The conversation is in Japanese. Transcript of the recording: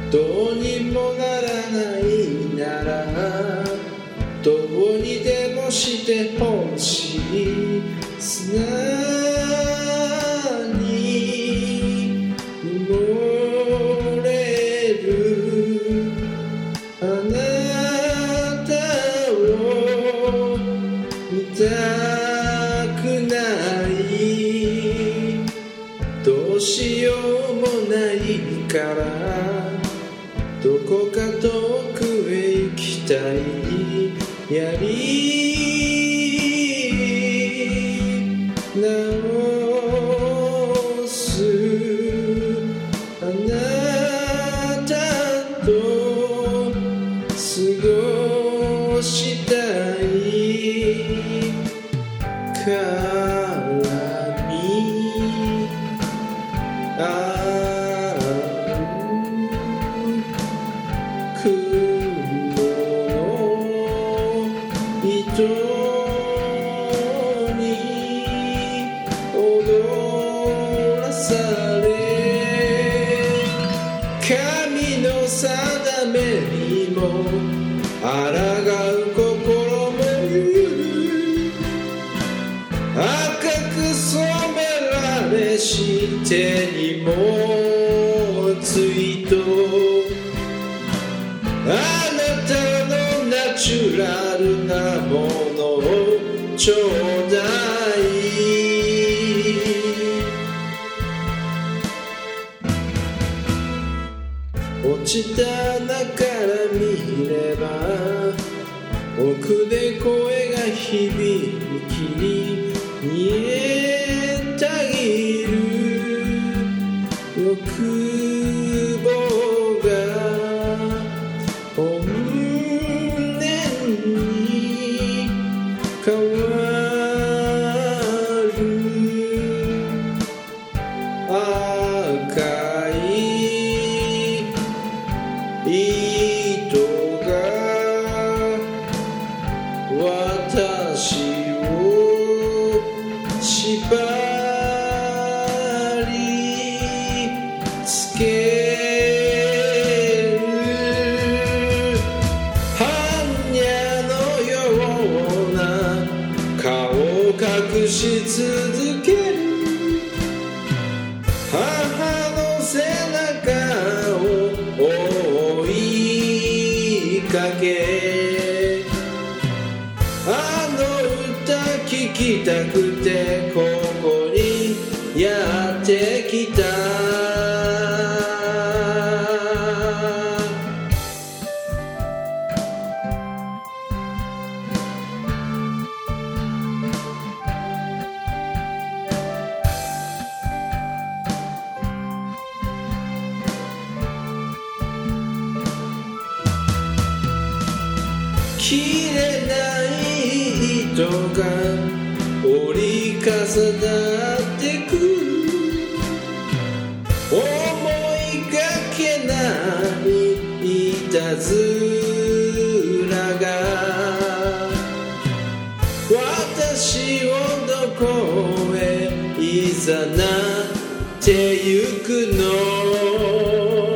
どうにもならないならどうにでもしてほしい砂に埋もれるあなたを見たくないどうしようもないからどこか遠くへ行きたいやり直すあなたと過ごしたいからに雲の糸に踊らされ神の定めにも抗う心も赤く染められし手にもついとあなたのナチュラルなものをちょうだい落ちた穴から見れば奥で声が響き見えたぎる欲望が本音に変わる赤い糸が私を縛りつける般若のような顔を隠し続ける母の背中を追いかけあの歌聴きたくてここにやってきた切れない糸が折り重なってく思いがけないいたずらが私をどこへいざなってゆくの